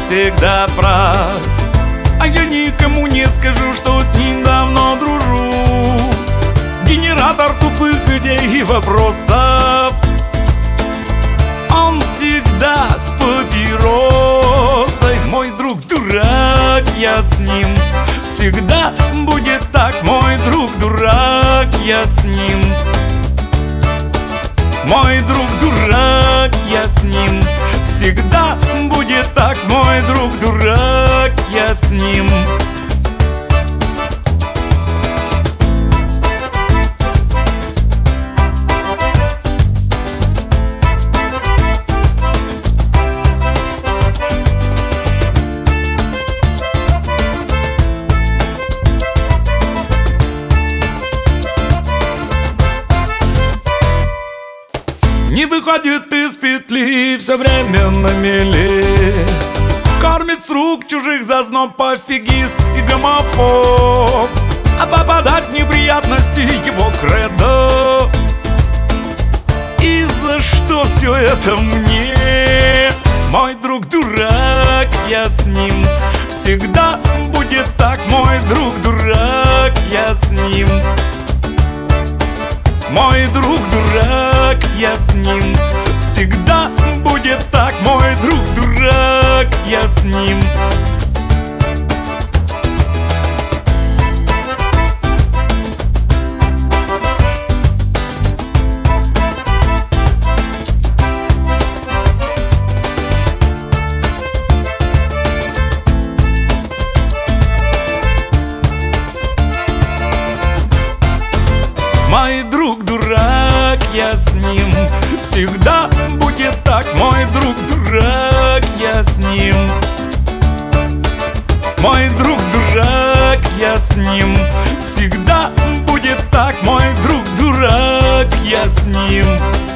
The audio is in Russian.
всегда прав. А я никому не скажу, что с ним давно дружу. Генератор тупых идей и вопросов. Он всегда с папиросой. Мой друг дурак, я с ним. Всегда будет так, мой друг дурак, я с ним. Мой друг дурак, я с ним. Всегда будет так, мой друг дурак, я с ним. Не выходит из петли, все время на мели. Кормит с рук чужих зазноб, пофигист и гомофоб. А попадать в неприятности его кредо. И за что все это мне? Мой друг дурак, я с ним. Всегда будет так, мой друг дурак, я с ним. Мой друг дурак, я с ним. Всегда будет так, мой друг дурак, я с ним. Мой друг дурак, я с ним. Всегда будет так, мой друг дурак, я с ним. Мой друг дурак, я с ним. Всегда будет так, мой друг дурак, я с ним.